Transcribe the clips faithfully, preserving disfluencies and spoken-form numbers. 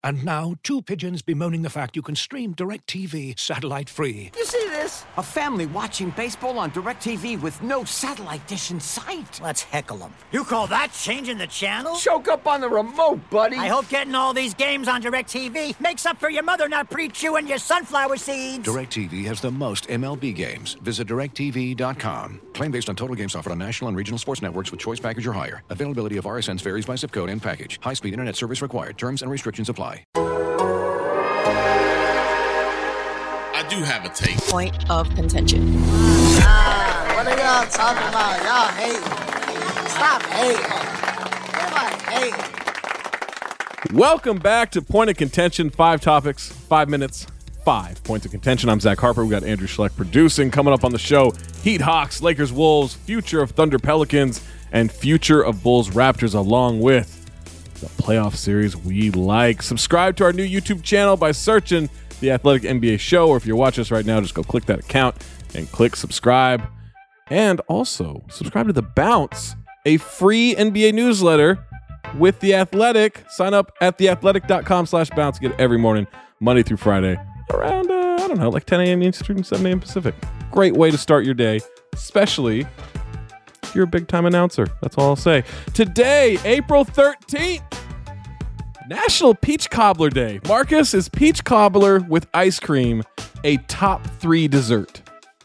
And now, two pigeons bemoaning the fact you can stream DirecTV satellite-free. You see this? A family watching baseball on DirecTV with no satellite dish in sight. Let's heckle them. You call that changing the channel? Choke up on the remote, buddy. I hope getting all these games on DirecTV makes up for your mother not pre-chewing your sunflower seeds. DirecTV has the most M L B games. Visit direct T V dot com. Claim based on total games offered on national and regional sports networks with choice package or higher. Availability of R S Ns varies by zip code and package. High-speed internet service required. Terms and restrictions apply. I do have a take. Point of contention. Ah, what are y'all talking about? Y'all hate. Stop hating. Everybody hate. Welcome back to Point of Contention. Five topics, five minutes, five points of contention. I'm Zach Harper. We got Andrew Schleck producing. Coming up on the show, Heat Hawks, Lakers Wolves, future of Thunder Pelicans, and future of Bulls Raptors, along with the playoff series we like. Subscribe to our new YouTube channel by searching The Athletic N B A Show, or if you're watching us right now, just go click that account and click subscribe. And also, subscribe to The Bounce, a free N B A newsletter with The Athletic. Sign up at theathletic.com slash bounce. Get it every morning, Monday through Friday, around, uh, I don't know, like ten a.m. Eastern, seven a.m. Pacific. Great way to start your day, especially if you're a big-time announcer. That's all I'll say. Today, April thirteenth, National Peach Cobbler Day. Marcus, is peach cobbler with ice cream a top three dessert?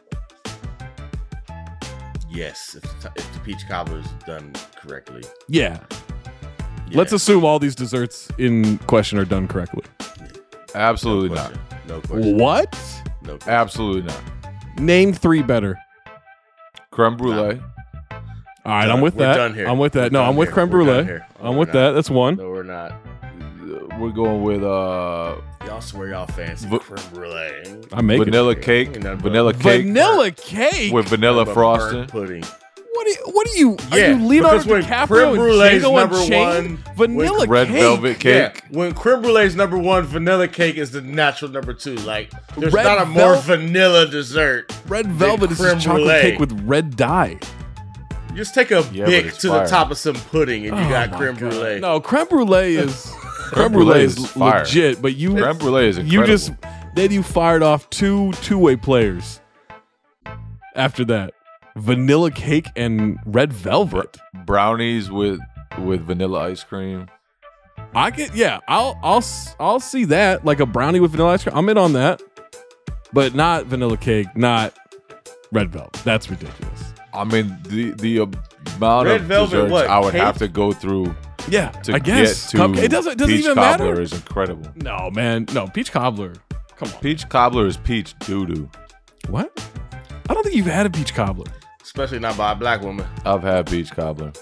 Yes, if the, if the peach cobbler is done correctly. Yeah. Yeah. Let's assume all these desserts in question are done correctly. Absolutely No not. question. No question. What? No question. Absolutely not. Name three better. Creme brulee. All right, Done. I'm with We're that. done here. I'm with that. We're no, done I'm with here. creme We're done brulee. here. Oh, I'm we're with not. that. That's one. No, we're not. We're going with uh Y'all swear y'all fancy Va- creme brulee. I'm making vanilla it. cake. Ain't nothing but- Vanilla cake vanilla cake. with vanilla But frosting. burnt pudding. What are you? What are you? Yeah, are you Leonardo because when DiCaprio creme and brulee's Django number Unchained? one, Vanilla Red cake. velvet cake. Yeah, when creme brulee is number one, vanilla cake is the natural number two. Like, there's Red not a more vel- vanilla dessert. Red velvet is creme just chocolate brulee. cake with red dye. You just take a Yeah, but bic it's to fire. the top of some pudding and you Oh got my creme God. brulee. No, creme brulee is creme brulee brulee is is fire. legit, but you Creme brulee is you incredible. just then you fired off two two-way players. After that, vanilla cake and red velvet. Brownies with with vanilla ice cream. I get yeah, I'll I'll s- I'll see that, like a brownie with vanilla ice cream. I'm in on that, but not vanilla cake, not red velvet. That's ridiculous. I mean, the the amount Red of velvet, desserts what, I would cake? have to go through Yeah, to I guess get to Cupcake- it doesn't it doesn't peach even cobbler matter. is incredible. No man, no peach cobbler. Come on, Peach cobbler is peach doo doo. what? I don't think you've had a peach cobbler. Especially not by a black woman. I've had peach cobbler.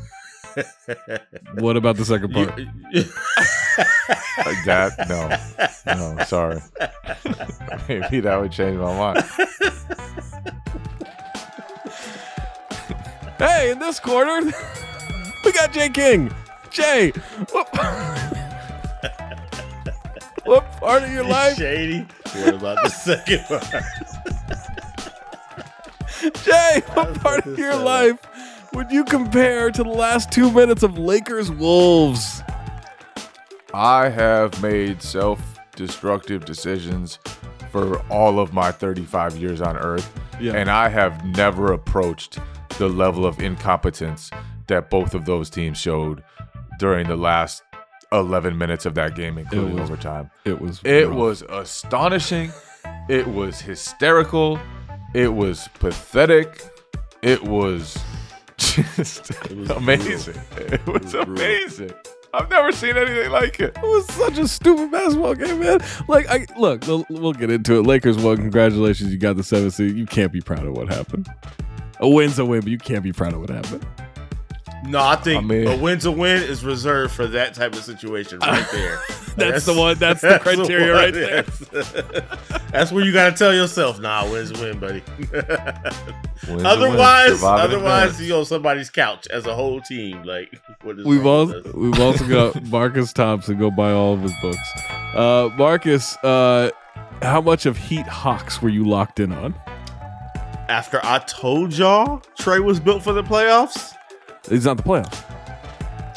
What about the second part? You- Like that? No, no, sorry. Maybe that would change my mind. Hey, in this quarter, we got Jay King. Jay, what, what part of your life, Shady. What about the second part? Jay, what That's part what of this your said. life would you compare to the last two minutes of Lakers Wolves? I have made self-destructive decisions for all of my thirty-five years on Earth, Yeah. and I have never approached the level of incompetence that both of those teams showed during the last eleven minutes of that game, including was- overtime. It was. It rough. was astonishing. It was hysterical. It was pathetic. It was just It was amazing. It was, was brutal. amazing. I've never seen anything like it. It was such a stupid basketball game, man. Like, I look, we'll, we'll get into it. Lakers won. Congratulations, you got the seventh seed. You can't be proud of what happened. A win's a win, but you can't be proud of what happened. No, I think I mean- a win to win is reserved for that type of situation right there. That's the one. That's the criteria right there. there. That's where you got to tell yourself, nah, win's a win, buddy. Wins a otherwise, win. Surviving otherwise, advance. you on somebody's couch as a whole team. Like, what is We've wrong also with us? we've also got Marcus Thompson. Go buy all of his books. Uh, Marcus, uh, how much of Heat Hawks were you locked in on? After I told y'all Trey was built for the playoffs, It's not the playoffs.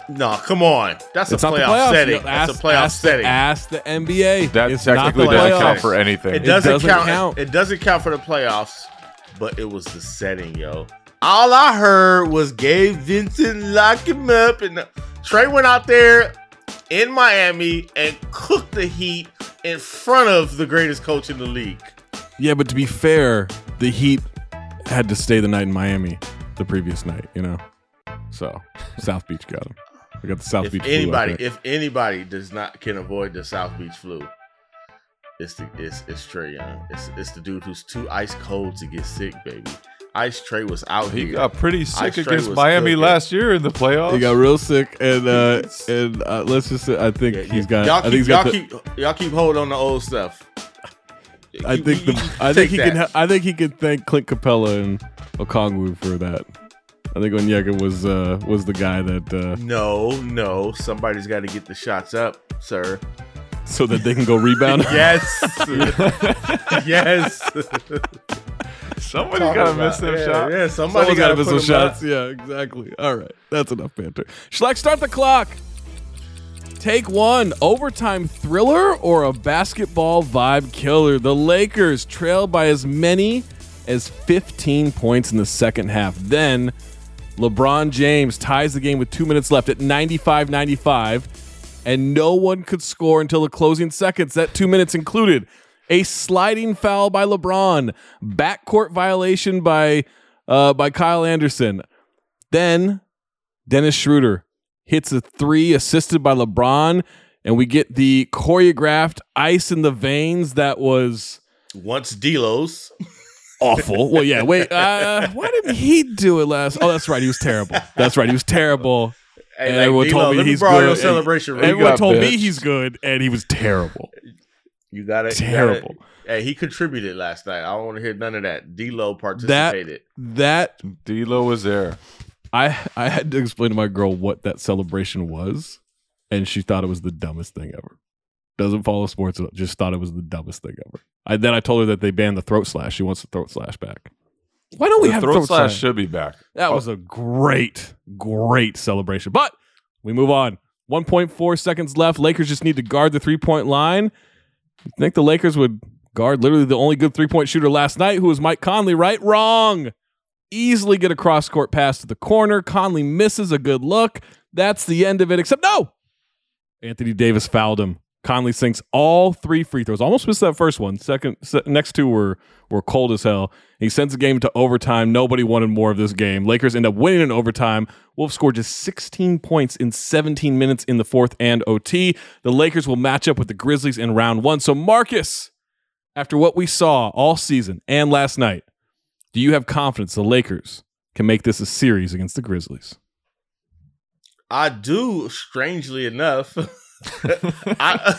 No, come on. That's It's a not the playoff playoffs. setting. You know, That's ask, a playoff ask, setting. Ask the N B A. That It's not technically the doesn't playoffs. count for anything. It doesn't, doesn't count. count. It doesn't count for the playoffs, but it was the setting, yo. All I heard was Gabe Vincent lock him up, and Trey went out there in Miami and cooked the Heat in front of the greatest coach in the league. Yeah, but to be fair, the Heat had to stay the night in Miami the previous night, you know? So, South Beach got him. We got the South If Beach flu, I anybody, think. if anybody does not can avoid the South Beach flu, it's the it's it's Trey Young. It's it's the dude who's too ice cold to get sick, baby. Ice Trey was out He here. got pretty sick Ice Trey against was Miami cooking. last year in the playoffs. He got real sick, and uh, and uh, let's just say, I think Yeah, he's yeah. got. Y'all I keep, think he's y'all got. The, keep y'all keep hold on the old stuff. I You- think you- the. you I take think he that. can. Ha- I think he can thank Clint Capella and Okongwu for that. I think Onyeka was uh, was the guy that uh, No, no. Somebody's got to get the shots up, sir. so that they can go rebound. Yes, yes. Somebody's got to miss them yeah, shots. Yeah, somebody Someone's got to miss put some them shots. up. Yeah, exactly. All right, that's enough banter. Schleck, start the clock. Take one, overtime thriller or a basketball vibe killer? The Lakers trail by as many as fifteen points in the second half. Then LeBron James ties the game with two minutes left at ninety-five ninety-five, and no one could score until the closing seconds. That two minutes included a sliding foul by LeBron, backcourt violation by uh, by Kyle Anderson. Then Dennis Schroeder hits a three assisted by LeBron, and we get the choreographed ice in the veins that was Once D'Lo's. awful. Well, yeah, wait, uh, why didn't he do it last? Oh, that's right, he was terrible. That's right, he was terrible. Hey, And like, everyone D-Lo, told me let me he's borrow good. your celebration ring. Everyone got told me benched. he's good, and he was terrible. You got it. Terrible. Hey, he contributed last night. I don't want to hear none of that. D'Lo participated. That D'Lo was there. I I had to explain to my girl what that celebration was, and she thought it was the dumbest thing ever. Doesn't follow sports, just thought it was the dumbest thing ever. I then I told her that they banned the throat slash. She wants the throat slash back. Why don't we The have throat, throat slash slash? should be back. That was a great, great celebration. But we move on. one point four seconds left. Lakers just need to guard the three-point line. You think the Lakers would guard literally the only good three-point shooter last night, who was Mike Conley, right? Wrong. Easily get a cross-court pass to the corner. Conley misses a good look. That's the end of it, except no. Anthony Davis fouled him. Conley sinks all three free throws. Almost missed that first one. Second, se- next two were were cold as hell. He sends the game to overtime. Nobody wanted more of this game. Lakers end up winning in overtime. Wolves scored just sixteen points in seventeen minutes in the fourth and O T. The Lakers will match up with the Grizzlies in round one. So, Marcus, after what we saw all season and last night, do you have confidence the Lakers can make this a series against the Grizzlies? I do, strangely enough. I,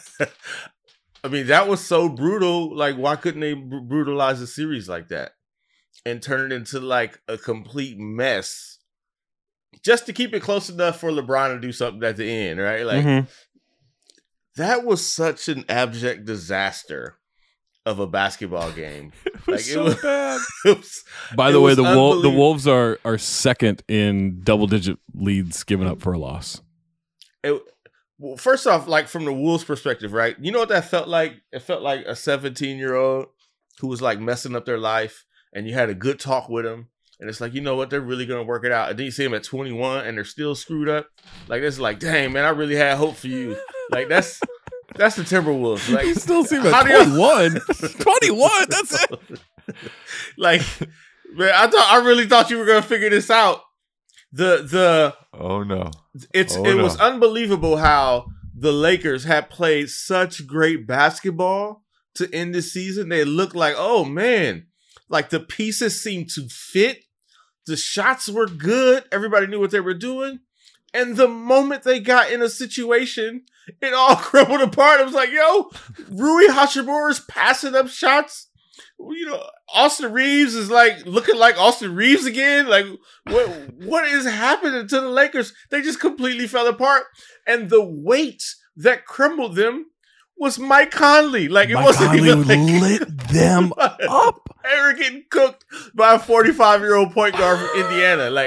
I mean, that was so brutal. Like, why couldn't they br- brutalize a series like that and turn it into like a complete mess just to keep it close enough for LeBron to do something at the end, right? Like, Mhm. that was such an abject disaster of a basketball game. Like, it was bad. it was- By it the way, was the Wol- the unbelievable. Wolves are are second in double digit leads given up for a loss. It, well, first off, like from the Wolves' perspective, right? You know what that felt like? It felt like a seventeen-year-old who was like messing up their life, and you had a good talk with them, and it's like, you know what? They're really gonna work it out. And then you see them at twenty-one, and they're still screwed up. Like, that's like, dang, man, I really had hope for you. Like, that's that's the Timberwolves. Like, You still see him how at do you- twenty-one. twenty-one, that's it. like, man, I thought I really thought you were gonna figure this out. The the Oh no. It's Oh, it no. was unbelievable how the Lakers had played such great basketball to end the season. They looked like, oh man, like the pieces seemed to fit. The shots were good. Everybody knew what they were doing. And the moment they got in a situation, it all crumbled apart. It was like, yo, Rui Hachimura's passing up shots. You know, Austin Reeves is like looking like Austin Reeves again. Like, what what is happening to the Lakers? They just completely fell apart. And the weight that crumbled them was Mike Conley. Like, it Mike wasn't Conley even like, lit them up. they were getting cooked by a forty-five-year-old point guard from Indiana. Like,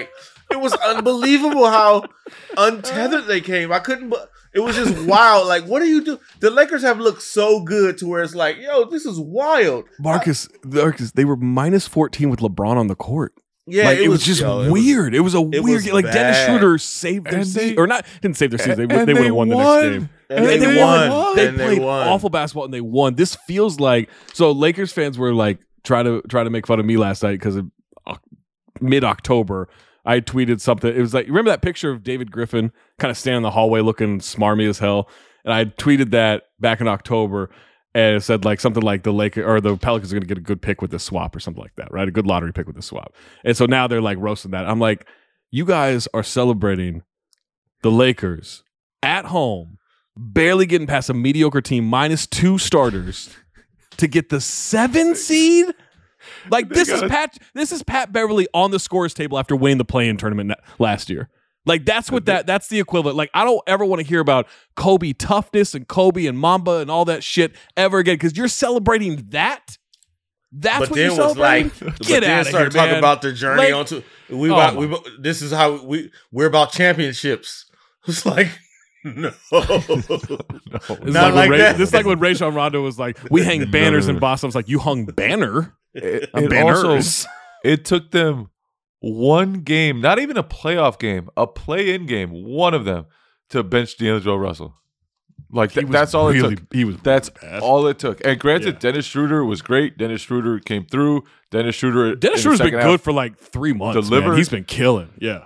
It was unbelievable how untethered they came. I couldn't. It was just wild. Like, what do you do? The Lakers have looked so good to where it's like, yo, this is wild. Marcus, Marcus, they were minus fourteen with LeBron on the court. Yeah, like, it, it was, was just yo, weird. It was, it was a it weird was like Dennis bad. Schroeder saved their And season, they- or not didn't save their season. They, and they would have they won the next won. game. And they, they won. won. They And they played won. awful basketball and they won. This feels like so. Lakers fans were like try to try to make fun of me last night because of uh, mid October. I tweeted something. It was like, you remember that picture of David Griffin kind of standing in the hallway looking smarmy as hell? And I tweeted that back in October and it said like something like the Lakers or the Pelicans are going to get a good pick with this swap or something like that, right? A good lottery pick with this swap. And so now they're like roasting that. I'm like, you guys are celebrating the Lakers at home, barely getting past a mediocre team, minus two starters to get the seven seed. Like this is Pat. This is Pat Beverly on the scores table after winning the play-in tournament last year. Like that's what that. That's the equivalent. Like I don't ever want to hear about Kobe toughness and Kobe and Mamba and all that shit ever again because you're celebrating that. That's But what then you're was celebrating. like, but Get then out of started here, talking man. about their journey Like- onto we Oh about my- we this is how we we're about championships. It's like no, It's not like, like when Ray, that. This is like when Rajon Rondo was like, "We hang banners in Boston." I was like, "You hung banner." It, Uh, it banners. also it took them one game, not even a playoff game, a play-in game, one of them, to bench D'Angelo Russell. Like He th- was that's all really- it took. he was that's really bad. all it took. And granted, Yeah. Dennis Schroeder was great. Dennis Schroeder came through. Dennis Schroeder, Dennis in the Schroeder's been second good half, for like three months. Delivered. Man. He's been killing. Yeah.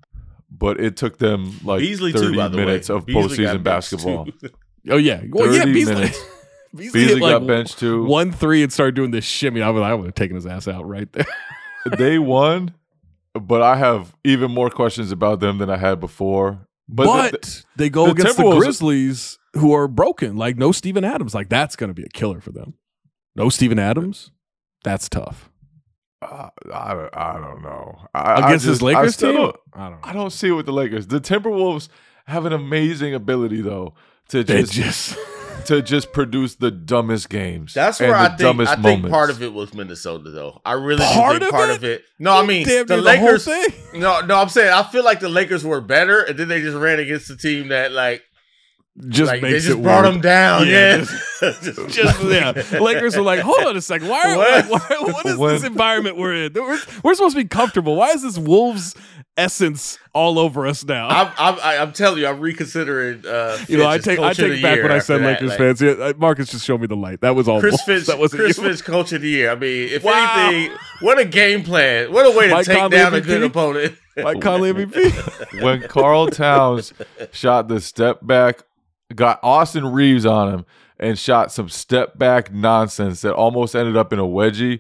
but it took them like Beasley thirty too, by the way. minutes of Beasley got postseason benched, basketball. too. Oh yeah. Well, yeah. thirty Beasley. minutes. Beasley, Beasley hit, like, got benched too. One three and started doing this shimmy. I would, I would have taken his ass out right there. They won, but I have even more questions about them than I had before. But, But, the- the- they go the against the Timberwolves- Grizzlies, who are broken. Like no Steven Adams. Like that's going to be a killer for them. No Steven Adams. That's tough. uh, I, I don't know. I, I Against this just- I Lakers still team, don't- I don't know. I don't see it with the Lakers. The Timberwolves have an amazing ability though to They just, just to just produce the dumbest games. That's and where the I think dumbest I think moments. part of it was Minnesota though. I really Part do think of part it? of it. No, I mean Damn the near the whole Lakers. thing? No, no, I'm saying I feel like the Lakers were better, and then they just ran against the team that like just like they makes just it brought weird. them down. Yeah, Yeah, just, just yeah. Lakers were like, hold on a second. Why? Are, What? like, why what is When- this environment we're in? We're, we're supposed to be comfortable. Why is this Wolves essence all over us now? I'm, I'm, I- I'm telling you, I'm reconsidering. Uh, you know, I Fitch as take I coach of take the back year what I after said. that. Lakers Like, fans. Yeah, uh, Marcus just showed me the light. That was all. Chris Wolves. Fitch, That wasn't Chris you. Fitch, coach of the year. I mean, if Wow. anything, what a game plan! What a way to Mike take Conley down a M V P? good opponent. Mike Conley M V P. When Karl Towns shot the step back, got Austin Reeves on him, and shot some step back nonsense that almost ended up in a wedgie.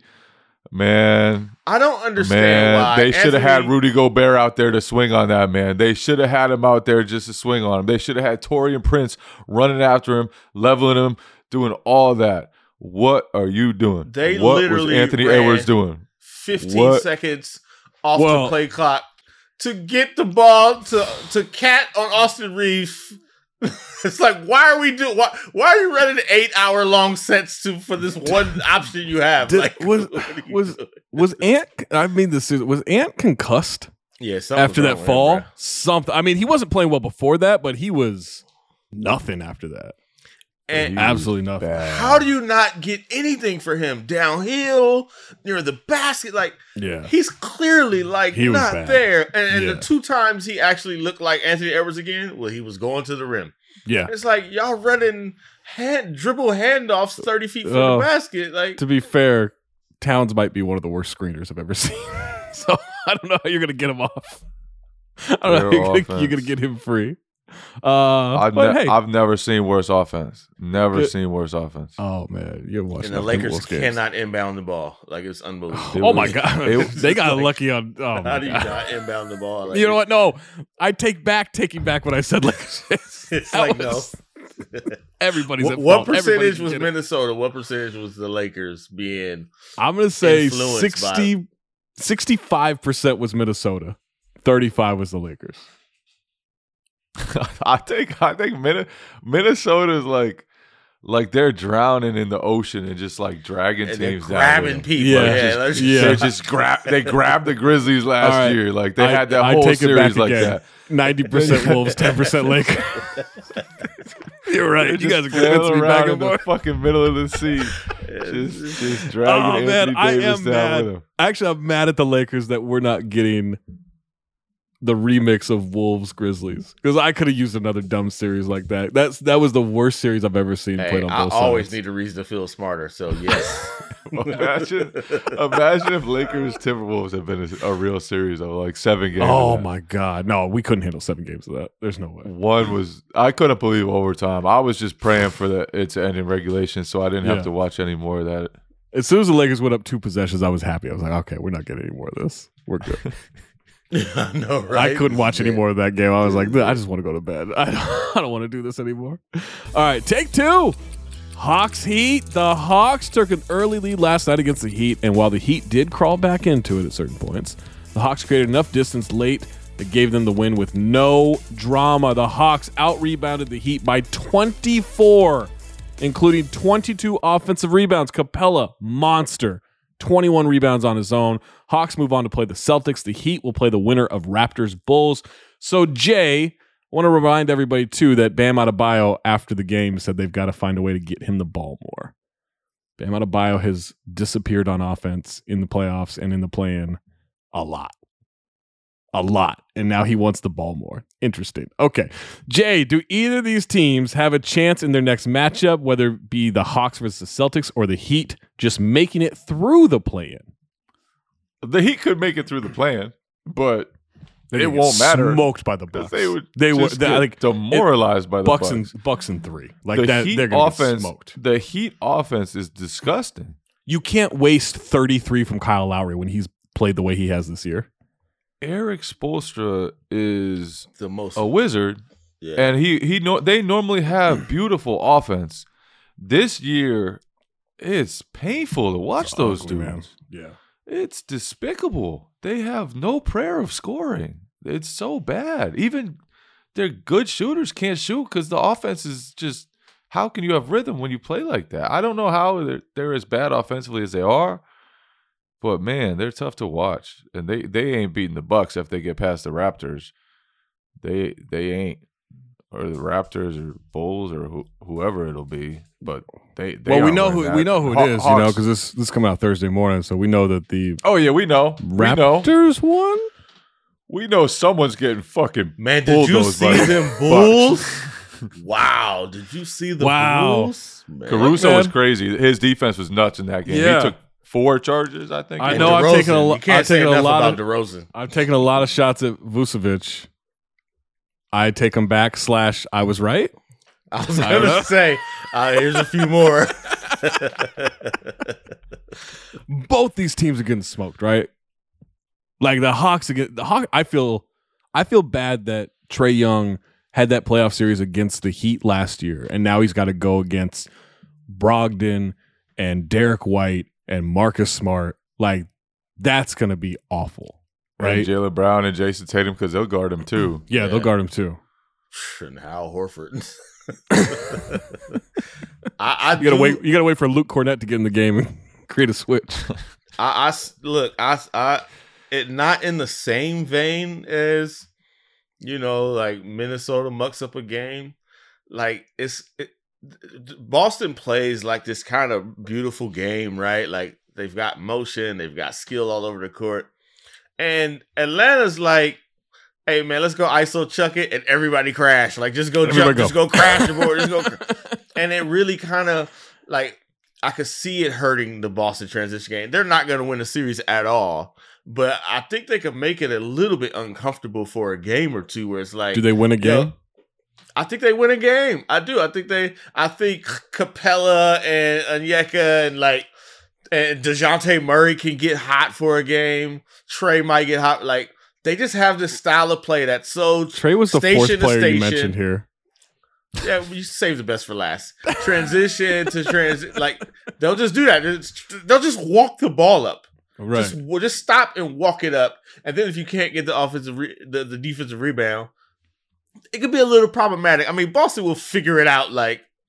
Man, I don't understand man, why they should have had Anthony- Rudy Gobert out there to swing on that man. They should have had him out there just to swing on him. They should have had Torian Prince running after him, leveling him, doing all that. What are you doing? They what was literally Anthony ran Edwards doing? fifteen What? seconds off Well- the play clock to get the ball to to cat on Austin Reeves. It's like, why are we doing? Why, why are you running eight hour long sets to for this one option you have? Did- like, was what are you was doing? was Ant? I mean, this is was Ant concussed yeah, something after was that wrong with fall? him, bro. Something. I mean, he wasn't playing well before that, but he was nothing after that. And Absolutely nothing. Bad. how do you not get anything for him downhill near the basket? Like, Yeah. he's clearly like He was not bad. there. And, and Yeah. the two times he actually looked like Anthony Edwards again, well, he was going to the rim. Yeah. It's like y'all running hand dribble handoffs thirty feet from Oh. the basket. Like, To be fair, Towns might be one of the worst screeners I've ever seen. So I don't know how you're gonna get him off. I don't know how Their you're gonna, offense. you're gonna get him free. Uh, I've, but ne- hey, I've never seen worse offense. Never Good. seen worse offense. oh man, you're watching and the the Lakers Timberwolves games. cannot inbound the ball. Like, it's unbelievable. It Oh my was- god, it- they got lucky on. Oh How my do you god. not inbound the ball? Like, You know what? No, I take back taking back what I said. Lakers. It's That like, was- no. Everybody's What, at what fault. Everybody percentage can was get it. Minnesota? What percentage was the Lakers being? I'm gonna say influenced sixty, sixty-five percent was Minnesota, thirty-five was the Lakers. I think I think Min- Minnesota is like like they're drowning in the ocean and just like dragging And they're teams grabbing down with them. people. Yeah. Yeah, Just- let's- yeah. They just grab. They grabbed the Grizzlies last All right. year. Like they I- had that I whole take it back series like again. that. ninety percent Wolves, ten percent Lakers. You're right. You guys are flailing convincing me around back in and the forth. fucking middle of the sea, just just dragging Oh man, Anthony I Davis am down mad. with him. Actually, I'm mad at the Lakers that we're not getting the remix of Wolves Grizzlies because I could have used another dumb series like that. That's that was the worst series I've ever seen Hey, played on I both always sides. need a reason to feel smarter. So yes. Imagine, imagine if Lakers Timberwolves had been a, a real series of like seven games. Oh of that. my god, no, we couldn't handle seven games of that. There's no way. One was I couldn't believe overtime. I was just praying for the it to end in regulation, so I didn't have Yeah. to watch any more of that. As soon as the Lakers went up two possessions, I was happy. I was like, okay, we're not getting any more of this. We're good. I know, right? I couldn't watch any more of that game. I was like, I just want to go to bed. I don't, I don't want to do this anymore. All right, take two. Hawks Heat. The Hawks took an early lead last night against the Heat, and while the Heat did crawl back into it at certain points, the Hawks created enough distance late that gave them the win with no drama. The Hawks out-rebounded the Heat by twenty-four, including twenty-two offensive rebounds. Capella, monster. twenty-one rebounds on his own. Hawks move on to play the Celtics. The Heat will play the winner of Raptors Bulls. So, Jay, I want to remind everybody, too, that Bam Adebayo, after the game, said they've got to find a way to get him the ball more. Bam Adebayo has disappeared on offense in the playoffs and in the play-in a lot. A lot. And now he wants the ball more. Interesting. Okay. Jay, do either of these teams have a chance in their next matchup, whether it be the Hawks versus the Celtics or the Heat, just making it through the play-in? The Heat could make it through the plan, but They it get won't matter. Smoked by the 'Cause Bucks. They would They were just they, get like demoralized by the Bucks Bucks. and Bucks and three. Like the that, Heat they're gonna offense, get smoked. the Heat offense is disgusting. You can't waste thirty-three from Kyle Lowry when he's played the way he has this year. Eric Spoelstra is The most. a wizard, yeah. and he he no, they normally have beautiful offense. This year, it's painful to watch It's those ugly, dudes. man. Yeah. It's despicable. They have no prayer of scoring. It's so bad. Even their good shooters can't shoot because the offense is just. How can you have rhythm when you play like that? I don't know how they're, they're as bad offensively as they are, but man, they're tough to watch. And they, they ain't beating the Bucks if they get past the Raptors. They they ain't, or the Raptors or Bulls or who, whoever it'll be. But they, they Well, we aren't know winning who that. we know who it Haw- is, you know, Hawks- because this this coming out Thursday morning, so we know that the oh yeah, we know. We know. Raptors won. We know someone's getting fucking Man, did you bulldozed by see the them Bucks. Bulls? Wow. Did you see the Wow. Bulls? Man. Caruso Man. was crazy. His defense was nuts in that game. Yeah. He took four charges, I think. I And know I've DeRozan, taken a lo- You can't I've say taken a enough lot about of- DeRozan. I've taken a lot of shots at Vucevic. I take them back. Slash, I was right. I was I don't know. going to say, uh, here's a few more. Both these teams are getting smoked, right? Like the Hawks against the Hawk. I feel, I feel bad that Trae Young had that playoff series against the Heat last year, and now he's got to go against Brogdon and Derek White and Marcus Smart. Like that's gonna be awful, right? And Jaylen Brown and Jason Tatum because they'll guard him too. Yeah, they'll Yeah. guard him too. And Hal Horford. I, I You gotta do- wait. You gotta wait for Luke Cornett to get in the game and create a switch. I, I s- look, I, I, it not in the same vein as, you know, like Minnesota mucks up a game. Like it's it, Boston plays like this kind of beautiful game, right? Like they've got motion, they've got skill all over the court, and Atlanta's like, hey man, let's go I S O chuck it and everybody crash. Like just go Everybody jump, go. just go crash the board, just go. cr- And it really kind of like I could see it hurting the Boston transition game. They're not going to win the series at all, but I think they could make it a little bit uncomfortable for a game or two where it's like, Do they win a yo, game? I think they win a game. I do. I think they. I think Capella and Onyeka and like and DeJounte Murray can get hot for a game. Trae might get hot. Like they just have this style of play that's so Trae was the station fourth to player you station. mentioned here. Yeah, you save the best for last. Transition to transit, like they'll just do that. It's- they'll just walk the ball up. Right. Just, we'll just stop and walk it up, and then if you can't get the offensive, re- the, the defensive rebound, it could be a little problematic. I mean, Boston will figure it out like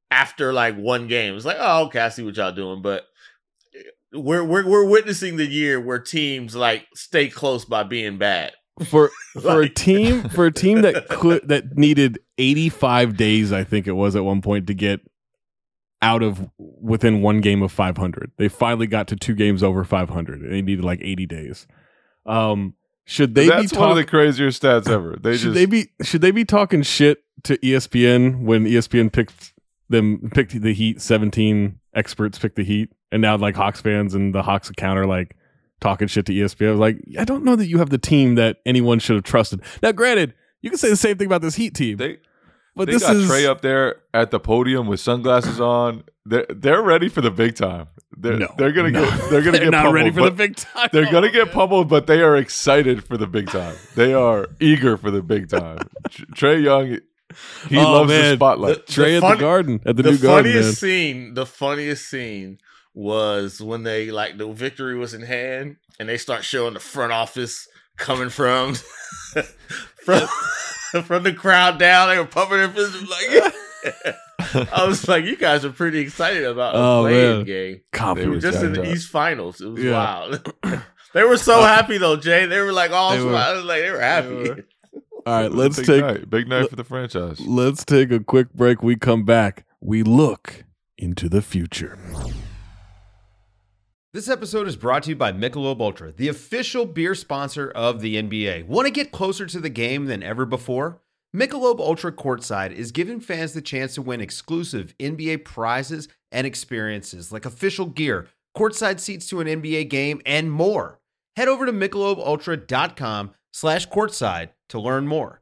after like one game. It's like, oh, okay, I see what y'all doing, but we're we're we're witnessing the year where teams like stay close by being bad. For for Like- a team for a team that could that needed eighty-five days, I think it was at one point to get out of within one game of five hundred. They finally got to two games over five hundred. And they needed like eighty days. Um, should they That's be one of talk- the crazier stats ever. They should just they be should they be talking shit to E S P N when E S P N picked them picked the Heat? seventeen experts picked the Heat, and now like Hawks fans and the Hawks account are like talking shit to E S P N. I was like, I don't know that you have the team that anyone should have trusted. Now, granted, you can say the same thing about this Heat team, they but they this got is Trey up there at the podium with sunglasses on. They're they're ready for the big time. They're no, they're gonna no. get they're gonna They're get not pummeled, ready for but the big time. They're gonna Oh, get man. pummeled, but they are excited for the big time. They are eager for the big time. Tr- Trey Young, he Oh, loves the man. spotlight. The- Trey at funny- the Garden at the, the new Garden. Man. funniest scene, the funniest scene was when they like the victory was in hand and they start showing the front office coming from from from the crowd down. They were pumping their fists like. I was like, you guys are pretty excited about a Oh, playing man. game. Confident. Just in jacked the up. East Finals. It was Yeah. wild. They were so happy though, Jay. They were like all They were. smiling, like they were happy. They were. All right, let's big take night. big night for the franchise. let's take a quick break. We come back. We look into the future. This episode is brought to you by Michelob Ultra, the official beer sponsor of the N B A. Want to get closer to the game than ever before? Michelob Ultra Courtside is giving fans the chance to win exclusive N B A prizes and experiences like official gear, courtside seats to an N B A game, and more. Head over to michelobultra.com slash courtside to learn more.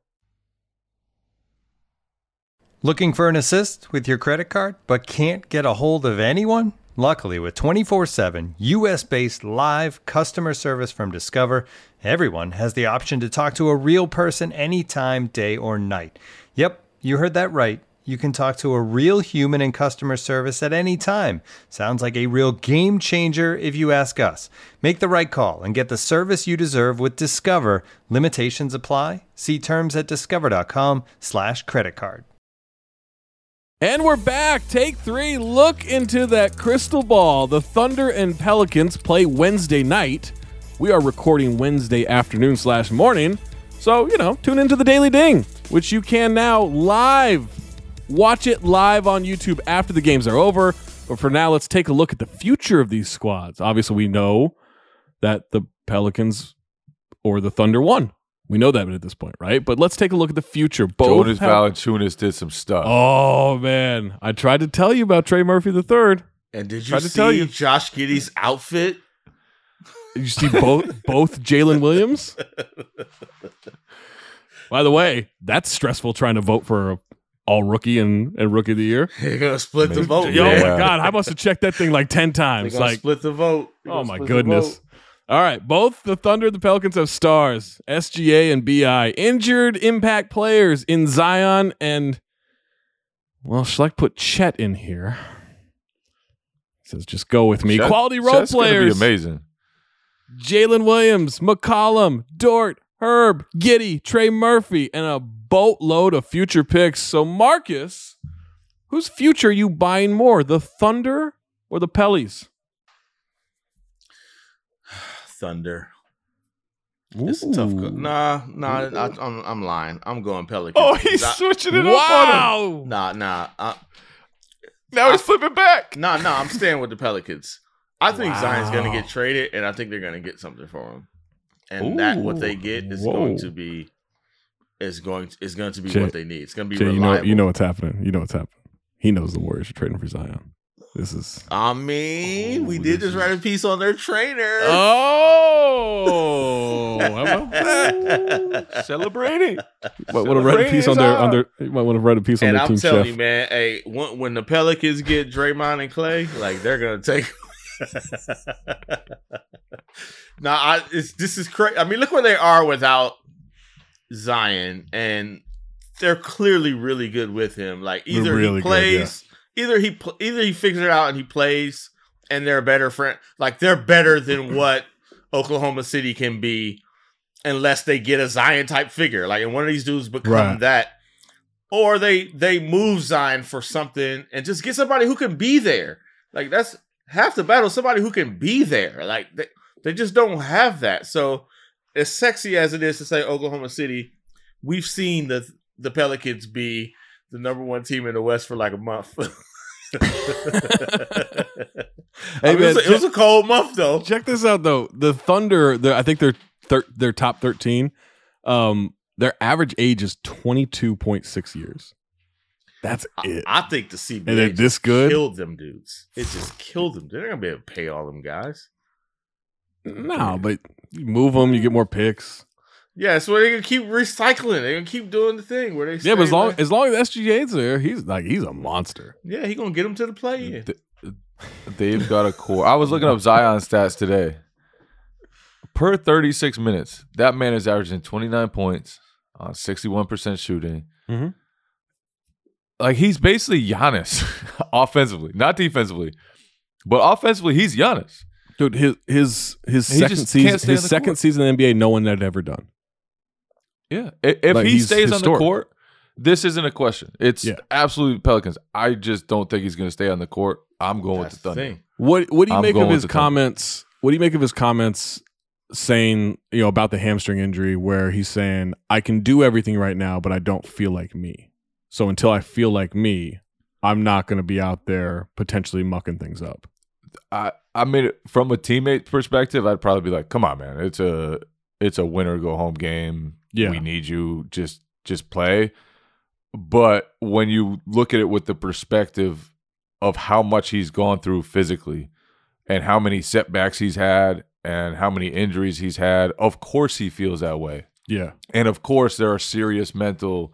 Looking for an assist with your credit card but can't get a hold of anyone? Luckily, with twenty-four seven U S-based live customer service from Discover, everyone has the option to talk to a real person anytime, day or night. Yep, you heard that right. You can talk to a real human in customer service at any time. Sounds like a real game changer if you ask us. Make the right call and get the service you deserve with Discover. Limitations apply. See terms at discover.com slash credit card. And we're back. Take three. Look into that crystal ball. The Thunder and Pelicans play Wednesday night. We are recording Wednesday afternoon slash morning. So, you know, tune into the Daily Ding, which you can now live. Watch it live on YouTube after the games are over. But for now, let's take a look at the future of these squads. Obviously, we know that the Pelicans or the Thunder won. We know that at this point, right? But let's take a look at the future. Both Jonas have- Valanciunas did some stuff. Oh, man. I tried to tell you about Trey Murphy the third. And did you Tried to tell see you. Josh Giddey's outfit? You see both both Jalen Williams? By the way, that's stressful trying to vote for a all rookie and, and rookie of the year. They're gonna split the vote. Yo, Yeah. my God, I must have checked that thing like ten They're times. gonna Like, split the vote. They're oh gonna my split the goodness. vote. All right, both the Thunder and the Pelicans have stars, S G A and B I. Injured impact players in Zion and, well, Schleck put Chet in here. He says, just go with me. Chet- Quality role Chet's gonna players. be amazing. Jalen Williams, McCollum, Dort, Herb, Giddey, Trey Murphy, and a boatload of future picks. So, Marcus, whose future are you buying more, the Thunder or the Pellies? Thunder. It's a tough. Co- nah, nah. I, I'm I'm lying. I'm going Pelicans. Oh, he's Nah, switching it up on him. Wow. Nah, nah. Uh, Now he's flipping back. nah, nah. I'm staying with the Pelicans. I think Wow. Zion's going to get traded, and I think they're going to get something for him. And that what they get is Whoa. going to be is going to, is going to be Jay- what they need. It's going to be Jay, you know, reliable. you know what's happening. You know what's happening. He knows the Warriors are trading for Zion. This is. I mean, we Ooh, did this just write a piece on their trainer. Oh, how about that? Celebrating. Might want to write a piece on their on their. You might want to write a piece on And their I'm team telling chef. you, man, hey, when, when the Pelicans get Draymond and Clay, like they're gonna take. Now, I it's, this is crazy. I mean, look where they are without Zion, and they're clearly really good with him. Like either really he good, plays, either he pl- either he figures it out and he plays, and they're a better friend. Like they're better than what Oklahoma City can be, unless they get a Zion type figure. Like, and one of these dudes become Right. that. or they they move Zion for something and just get somebody who can be there. Like that's half the battle. Somebody who can be there. Like they, they just don't have that. So as sexy as it is to say Oklahoma City, we've seen the the Pelicans be the number one team in the West for like a month. Hey, I mean, man, it, was a, it was a cold month though. Check this out though. The Thunder, they're- I think they're thir- they're top thirteen. Um, their average age is twenty-two point six years. That's it. I, I think the C B A And they're just this good? killed them dudes. It just killed them. They're not gonna be able to pay all them guys. No, but you move them, you get more picks. Yeah, so they're gonna keep recycling. They're gonna keep doing the thing where they. Yeah, but as stay long like- as long as S G A's there, he's like he's a monster. yeah, he gonna get them to the play in. They've got a core. I was looking up Zion stats today. Per thirty-six minutes, that man is averaging twenty-nine points on sixty-one percent shooting. Mhm. Like he's basically Giannis offensively, not defensively, but offensively he's Giannis. Dude, his his his He second just season, can't stay his on the second court. season in the N B A, no one had ever done. Yeah, I- if Like, he he's stays on historic. the court, this isn't a question. It's Yeah. absolute Pelicans. I just don't think he's going to stay on the court. I'm going That's with the the Thunder. thing. What what do you I'm make of going his with the Thunder. comments? What do you make of his comments saying, you know, about the hamstring injury where he's saying, I can do everything right now, but I don't feel like me. So until I feel like me, I'm not going to be out there potentially mucking things up. I I mean, from a teammate perspective, I'd probably be like, "Come on, man! It's a it's a winner go home game. Yeah. We need you. Just just play." But when you look at it with the perspective of how much he's gone through physically, and how many setbacks he's had, and how many injuries he's had, of course he feels that way. Yeah. And of course, there are serious mental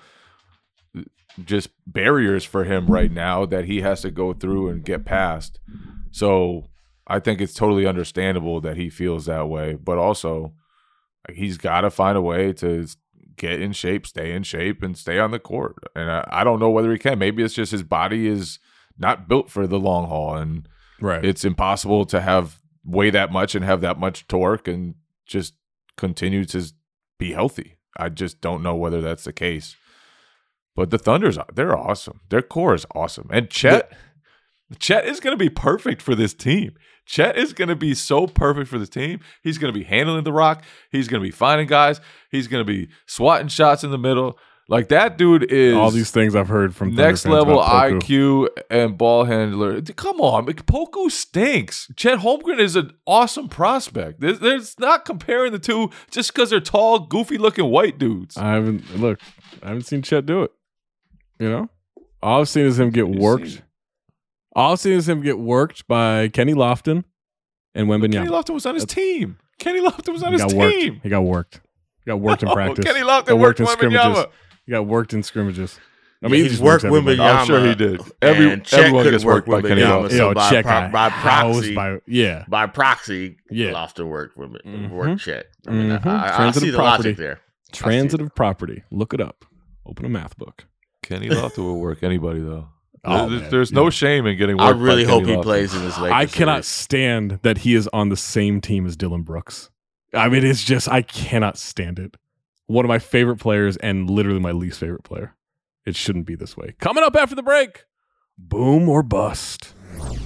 just barriers for him right now that he has to go through and get past. So I think it's totally understandable that he feels that way, but also like, he's got to find a way to get in shape, stay in shape, and stay on the court. And I, I don't know whether he can. Maybe it's just his body is not built for the long haul, and Right. it's impossible to have weigh that much and have that much torque and just continue to be healthy. I just don't know whether that's the case. But the Thunder's, they're awesome. Their core is awesome. And Chet, Chet is going to be perfect for this team. Chet is going to be so perfect for this team. He's going to be handling the rock. He's going to be finding guys. He's going to be swatting shots in the middle. Like that dude is All these things I've heard from Thunder next fans level about Poku. I Q and ball handler. Come on, Poku stinks. Chet Holmgren is an awesome prospect. There's, there's not comparing the two just because they're tall, goofy looking white dudes. I haven't look. I haven't seen Chet do it. You know, all I've seen is him get You've worked. seen it. All I've seen is him get worked by Kenny Lofton and Wembanyama. Kenny Lofton was on his team. Kenny Lofton was on He his got worked. team. He got worked. He got worked in Oh, practice. Kenny Lofton Got worked in Wembanyama. scrimmages. He got worked in scrimmages. I mean, Yeah, he he's just worked works everybody. Wembanyama. I'm sure he did. Every, And Chet everyone couldn't gets worked by work Kenny Wembanyama, Lofton. so Yo, by check pro- out by housed proxy- by yeah. By proxy, Yeah. Lofton worked with it. Mhm. Worked Chet. I mean, Mhm. I, I, I Transitive see the property. logic there. Transitive property. Look it up. Open a math book. Kenny Lofton will work anybody though. Oh, there's man. there's no shame in getting worked. I really by hope Kenny he Lofton. plays in this Lakers I cannot series. stand that he is on the same team as Dylan Brooks. I mean, it's just I cannot stand it. One of my favorite players and literally my least favorite player. It shouldn't be this way. Coming up after the break, boom or bust.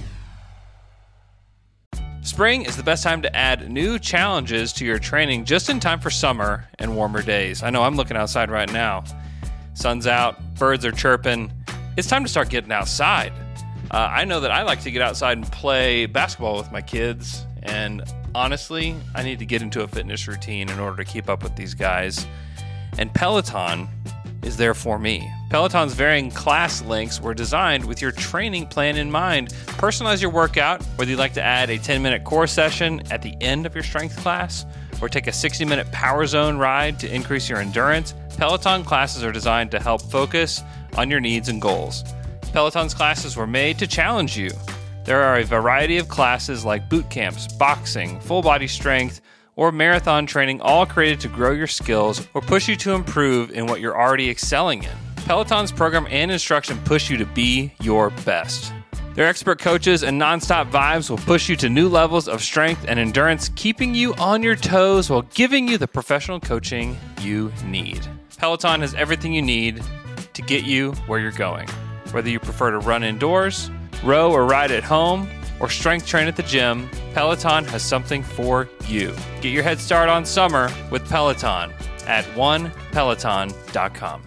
Spring is the best time to add new challenges to your training just in time for summer and warmer days. I know I'm looking outside right now. Sun's out, birds are chirping. It's time to start getting outside. Uh, I know that I like to get outside and play basketball with my kids, and honestly, I need to get into a fitness routine in order to keep up with these guys. And Peloton is there for me. Peloton's varying class links were designed with your training plan in mind. Personalize your workout, whether you'd like to add a ten-minute core session at the end of your strength class or take a sixty-minute power zone ride to increase your endurance. Peloton classes are designed to help focus on your needs and goals. Peloton's classes were made to challenge you. There are a variety of classes like boot camps, boxing, full body strength, or marathon training, all created to grow your skills or push you to improve in what you're already excelling in. Peloton's program and instruction push you to be your best. Their expert coaches and nonstop vibes will push you to new levels of strength and endurance, keeping you on your toes while giving you the professional coaching you need. Peloton has everything you need to get you where you're going. Whether you prefer to run indoors, row or ride at home, or strength train at the gym, Peloton has something for you. Get your head start on summer with Peloton at one peloton dot com.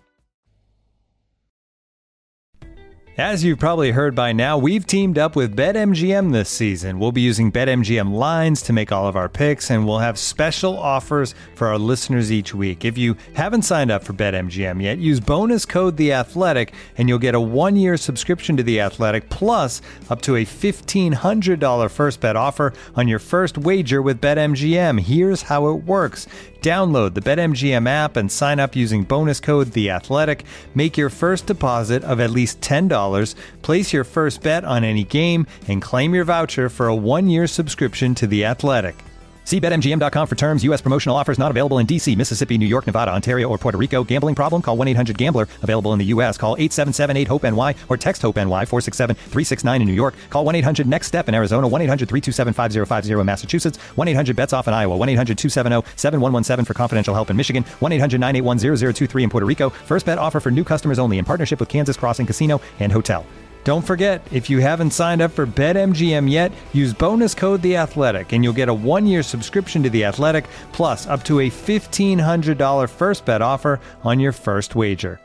As you've probably heard by now, we've teamed up with BetMGM this season. We'll be using BetMGM lines to make all of our picks, and we'll have special offers for our listeners each week. If you haven't signed up for BetMGM yet, use bonus code The Athletic, and you'll get a one-year subscription to The Athletic, plus up to a fifteen hundred dollars first bet offer on your first wager with BetMGM. Here's how it works. Download the BetMGM app and sign up using bonus code The Athletic. Make your first deposit of at least ten dollars, place your first bet on any game, and claim your voucher for a one-year subscription to The Athletic. See Bet M G M dot com for terms. U S promotional offers not available in D C, Mississippi, New York, Nevada, Ontario, or Puerto Rico. Gambling problem? Call one eight hundred gambler. Available in the U S. Call eight seven seven eight hope N Y or text HOPE-NY four six seven three six nine in New York. Call one eight hundred next step in Arizona. one eight hundred three two seven five zero five zero in Massachusetts. one eight hundred bets off in Iowa. one eight hundred two seven zero seven one one seven for confidential help in Michigan. one eight hundred nine eight one zero zero two three in Puerto Rico. First bet offer for new customers only in partnership with Kansas Crossing Casino and Hotel. Don't forget, if you haven't signed up for BetMGM yet, use bonus code The Athletic, and you'll get a one-year subscription to The Athletic, plus up to a fifteen hundred dollars first bet offer on your first wager.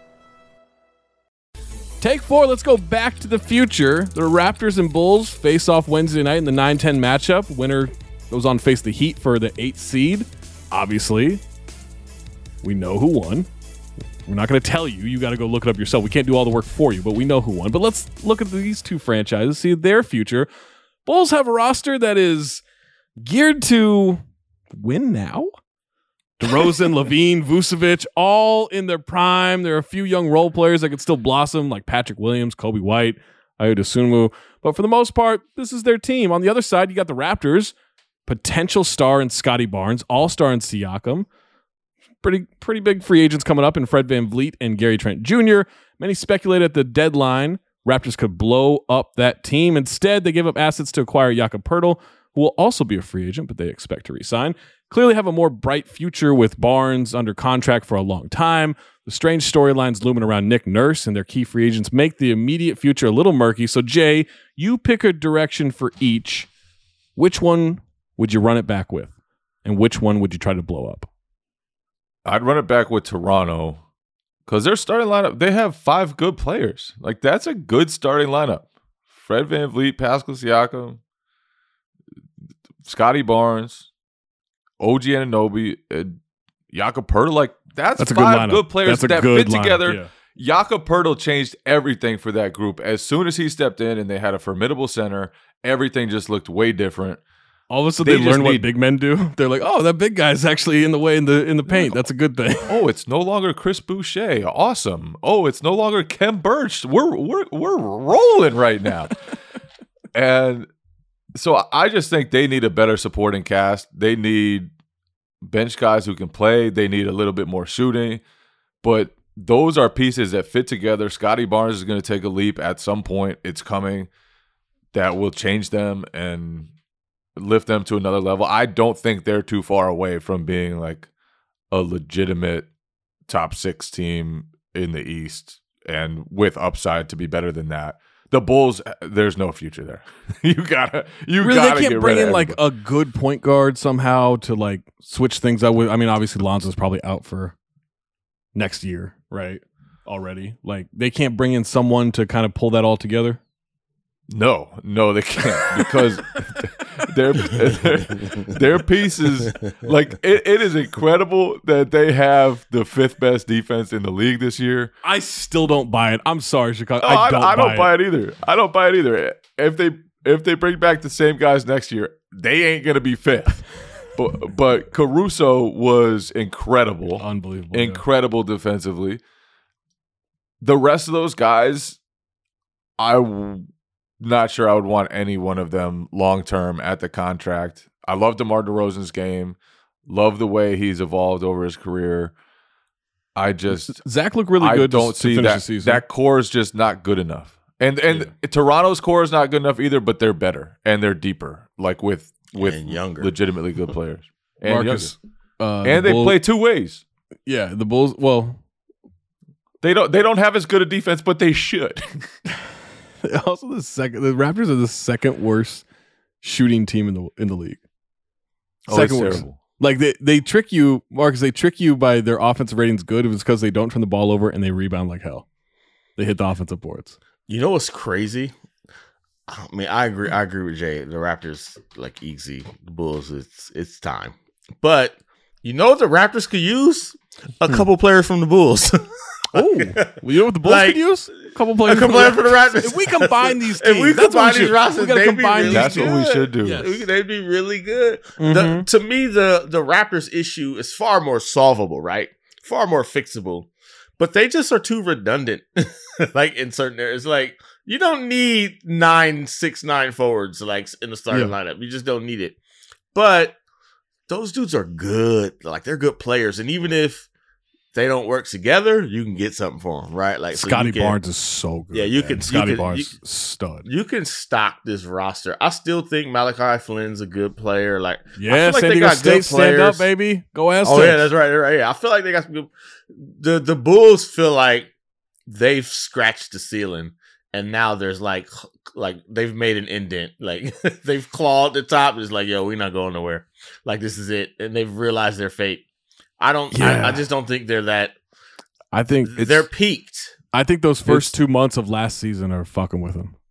Take four, let's go back to the future. The Raptors and Bulls face off Wednesday night in the nine ten matchup. Winner goes on to face the Heat for the eighth seed. Obviously, we know who won. We're not going to tell you. You got to go look it up yourself. We can't do all the work for you, but we know who won. But let's look at these two franchises, see their future. Bulls have a roster that is geared to win now. DeRozan, Levine, Vucevic, all in their prime. There are a few young role players that could still blossom, like Patrick Williams, Kobe White, Ayo Dosunmu. But for the most part, this is their team. On the other side, you got the Raptors, potential star in Scotty Barnes, all-star in Siakam. Pretty pretty big free agents coming up in Fred VanVleet and Gary Trent Junior Many speculated at the deadline Raptors could blow up that team. Instead, they gave up assets to acquire Jakob Poeltl, who will also be a free agent, but they expect to re-sign. Clearly have a more bright future with Barnes under contract for a long time. The strange storylines looming around Nick Nurse and their key free agents make the immediate future a little murky. So, Jay, you pick a direction for each. Which one would you run it back with? And which one would you try to blow up? I'd run it back with Toronto because their starting lineup, they have five good players. Like, that's a good starting lineup. Fred VanVleet, Pascal Siakam, Scotty Barnes, O G Anunoby, and Jakob Poeltl. Like, that's, that's five good, good players that good fit lineup, together. Yeah. Jakob Poeltl changed everything for that group. As soon as he stepped in and they had a formidable center, everything just looked way different. All of a sudden, they, they learn what need, big men do. They're like, "Oh, that big guy's actually in the way in the in the paint. That's a good thing." Oh, it's no longer Chris Boucher. Awesome. Oh, it's no longer Kem Birch. We're we're we're rolling right now. And so I just think they need a better supporting cast. They need bench guys who can play. They need a little bit more shooting. But those are pieces that fit together. Scotty Barnes is going to take a leap at some point. It's coming. That will change them and lift them to another level. I don't think they're too far away from being like a legitimate top six team in the East and with upside to be better than that. The Bulls, there's no future there. you gotta, you really, gotta they can't get bring rid in of like a good point guard somehow to like switch things up with. I mean, obviously Lonzo's probably out for next year, right? Already, like they can't bring in someone to kind of pull that all together. No, no, they can't because their their pieces, like it, it is incredible that they have the fifth best defense in the league this year. I still don't buy it. I'm sorry, Chicago. No, I don't. I, I don't buy, buy it. it either. I don't buy it either. If they if they bring back the same guys next year, they ain't gonna be fifth. but but Caruso was incredible, unbelievable, incredible yeah. defensively. The rest of those guys, I. W- Not sure I would want any one of them long-term at the contract. I love DeMar DeRozan's game. Love the way he's evolved over his career. I just Zach looked really I good. don't to, see to that. The that core is just not good enough. And and yeah. Toronto's core is not good enough either, but they're better and they're deeper, like with with and younger, legitimately good players. And Marcus, uh, and the they Bulls, play two ways. Yeah, the Bulls. Well, They don't. They don't have as good a defense, but they should. Also, the second the Raptors are the second worst shooting team in the in the league. Oh, Second it's worst. terrible. Like they, they trick you, Marcus. They trick you by their offensive ratings good. It was because they don't turn the ball over and they rebound like hell. They hit the offensive boards. You know what's crazy? I mean, I agree. I agree with Jay. The Raptors like easy. The Bulls, it's it's time. But you know what the Raptors could use? A couple players from the Bulls. Oh, well, you know what the Bulls Like, could use? A couple players, a couple players for the Raptors. If we combine these If teams, we that's what combine should- these rosters, we gotta they'd be combine really these That's what we good. should do. Yes. We- They'd be really good. Mhm. The, to me, the the Raptors issue is far more solvable, right? Far more fixable. But they just are too redundant. Like in certain areas, like you don't need nine six nine forwards like in the starting Yeah. lineup. You just don't need it. But those dudes are good. Like they're good players, and even if they don't work together, you can get something for them, right? Like so you Scotty can- Barnes is so good. Yeah, you man. can- you Scotty can- Barnes, you- stud. You can stock this roster. I still think Malachi Flynn's a good player. Like, I Yeah, feel like San they Diego got State, good stand up, players. baby. Go Aztecs. Oh yeah, that's right, that's right. Yeah, I feel like they got some good. The the Bulls feel like they've scratched the ceiling, and now there's like like they've made an indent. Like they've clawed the top. It's like, yo, we're not going nowhere. Like this is it, and they've realized their fate. I don't. Yeah. I, I just don't think they're that. I think it's, They're peaked. I think those first It's- two months of last season are fucking with them.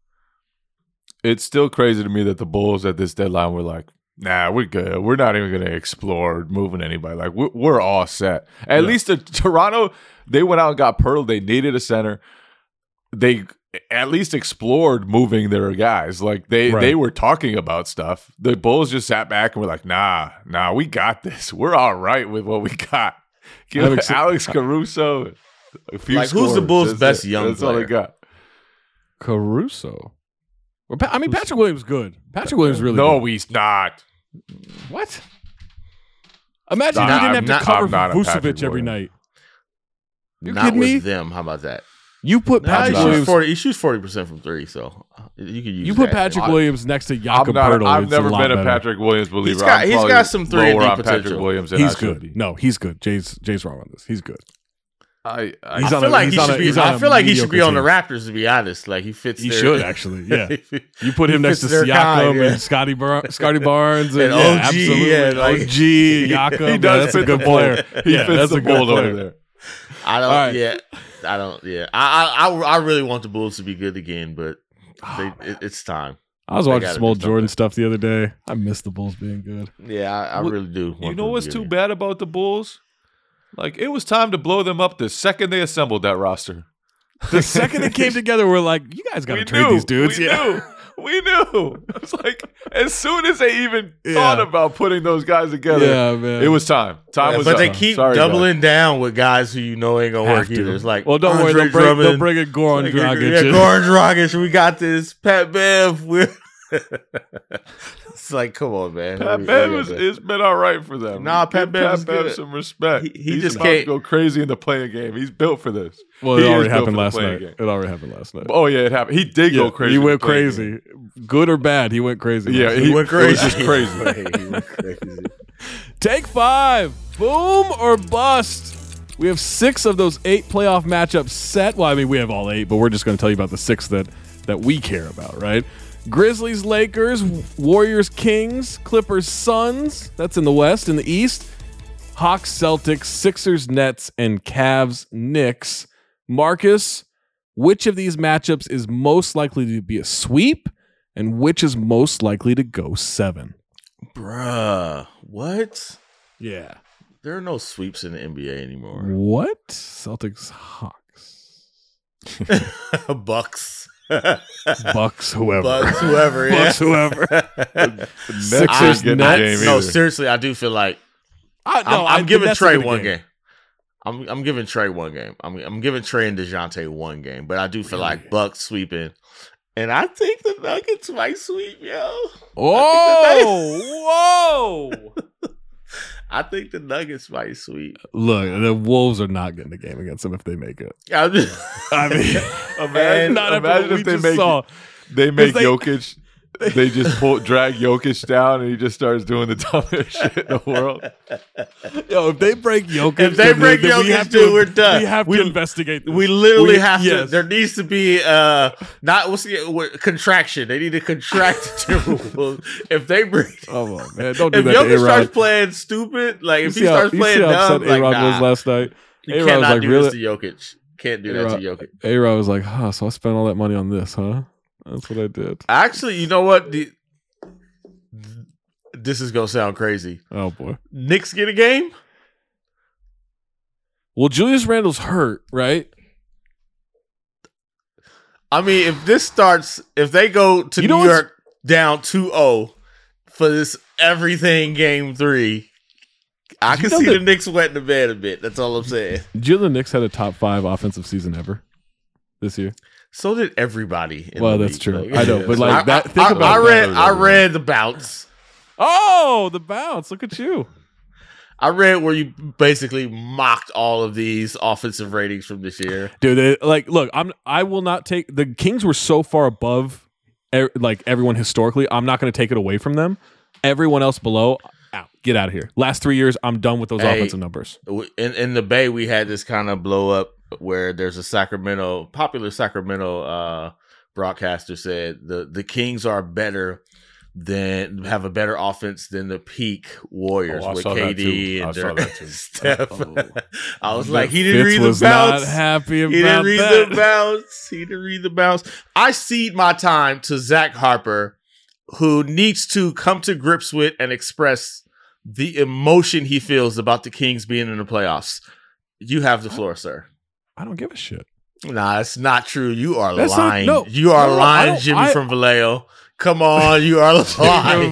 It's still crazy to me that the Bulls at this deadline were like, nah, we're good. We're not even going to explore moving anybody. Like, we're, we're all set. At Yeah. least the Toronto, they went out and got Pearl. They needed a center. They at least explored moving their guys. Like, they, Right. they were talking about stuff. The Bulls just sat back and were like, nah, nah, we got this. We're all right with what we got. Give Alex- Alex Caruso a few Like, who's the scores. Bulls' That's best it. young That's all they player? got. Caruso. Well, Pa- I mean, Patrick Williams good. Patrick Williams really No, good. he's not. What? Imagine Nah, you didn't I'm have not- to cover I'm not a Patrick Vucevic every Williams. night. You Not kidding with me? them. How about that? You put Nah, Patrick he, shoots Williams. forty, he shoots forty percent from three, so uh, you can use You put that. Patrick I- Williams next to I'm Jakob not, Poeltl. I've it's never a lot been a better. Patrick Williams believer. He's got- I'm he's probably got some three and lower D on Patrick potential. Williams than He's I should good. be. No, he's good. Jay's Jay's wrong on this. He's good. I, I, He's I on feel a- like he's he on should a- be. he's on I a feel like he should be mediocre on the team. Raptors. To be honest, like he fits. He their, should actually. Yeah, he you put him next to fits their Siakam kind, yeah. and Scotty Bar- Scotty Barnes and, And yeah, O G, absolutely. yeah, like- O G, Jakob. he yeah, does that's a fit good the mold. player. He yeah, fits that's the a good mold over player. there. I don't. All right. Yeah, I don't. Yeah, I, I, I, I really want the Bulls to be good again, but they, it, it's time. I was They watching gotta some old do Jordan something. stuff the other day. I miss the Bulls being good. Yeah, I, I What- really do. You want know them what's to be too good bad about the Bulls? Like, it was time to blow them up the second they assembled that roster. The second it came together, we're like, you guys got to We trade knew. these dudes. We yeah. knew. We knew. It was like, as soon as they even Yeah. thought about putting those guys together, Yeah, man. it was time. Time Yeah, was but up. they keep Sorry, guys. doubling down with guys who you know ain't gonna Have work to. either. It's like, Well, don't worry. Andre They'll bring, they'll Drummond. bring in Goran Like, Dragic. yeah, Goran Dragic. We got this. Pat Bev. We're it's like, come on, man. Pat Hurry- Bev hurry is, up, man. it's been all right for them. Nah, Pat Give Bev is Pat Bev good. some respect. He- he He's just about can't- to go crazy in the playing game. He's built for this. Well, He it is already built happened for the last playing night. game. It already happened last night. Oh yeah, it happened. He did Yeah, go crazy. He in the went playing crazy. game. Good or bad, he went crazy. Yeah, last he, night. went It was crazy. just crazy. He went crazy. Take five. Boom or bust. We have six of those eight playoff matchups set. Well, I mean, we have all eight, but we're just going to tell you about the six that, that we care about, right? Grizzlies, Lakers, Warriors, Kings, Clippers, Suns. That's in the West. In the East, Hawks, Celtics, Sixers, Nets, and Cavs, Knicks. Marcus, which of these matchups is most likely to be a sweep, and which is most likely to go seven? Bruh, what? Yeah. There are no sweeps in the N B A anymore. What? Celtics, Hawks, Bucks. Bucks, whoever. Bucks, whoever. Yeah. Bucks, whoever. Sixers, I- get the I- game No, either. seriously, I do feel like I, I'm, I'm I- giving that's Trey a good one game. I'm I'm giving Trey one game. I'm I'm giving Trey and DeJounte one game, but I do feel like Bucks sweeping, and I think the Nuggets might sweep, yo. Oh, whoa. I think the Nuggets might sweep. Look, the Wolves are not getting a game against them if they make it. I'm just- I mean, Imagine, not after imagine what if we they just make saw. they make they- Jokic they just pull drag Jokic down and he just starts doing the dumbest shit in the world. Yo, if they break Jokic, If they then break then we Jokic, have dude, to, we're done. We have We- to investigate this. We literally We- have to. yes. There needs to be uh not what's the what, contraction. They need to contract the Timberwolves. If they break, Oh man, don't do if that to Jokic A-Rod. starts playing stupid, like You if see he how- starts you playing see how dumb, upset like A-Rod nah, was last night. you A-Rod cannot was like, do really? this to Jokic. Can't do that to A-Rod, Jokic. A-Rod was like, huh, so I spent all that money on this, huh? That's what I did. Actually, you know what? The, this is gonna sound crazy. Oh boy. Knicks get a game. Well, Julius Randle's hurt, right? I mean, if this starts, if they go to You know New what's- York down two oh for this everything game three, I You can know see that- the Knicks wetting the bed a bit. That's all I'm saying. Do you know the Knicks had a top five offensive season ever this year? So did everybody. in Well, the that's league. true. Like, I know, but like I, that. I, Think I, about I that. read. I read the bounce. Oh, the bounce! Look at you. I read where you basically mocked all of these offensive ratings from this year. Dude, they, like, look, I'm. I will not take the Kings were so far above, er, like everyone historically. I'm not going to take it away from them. Everyone else below, out, get out of here. Last three years, I'm done with those Hey, offensive numbers. In in the Bay, we had this kind of blow up where there's a Sacramento, popular Sacramento uh, broadcaster said the the Kings are better than have a better offense than the peak Warriors Oh, I with saw K that D too. I and saw Dur- that too. Steph. Uh-oh. I was like, he didn't Fitz read the was bounce. not happy about He didn't read that. the bounce. He didn't read the bounce. I cede my time to Zach Harper, who needs to come to grips with and express the emotion he feels about the Kings being in the playoffs. You have the floor, sir. I don't give a shit. Nah, it's not true. You are That's not- lying. no. you are No, I lying, don't- Jimmy I- from Vallejo. Come on, you are lying.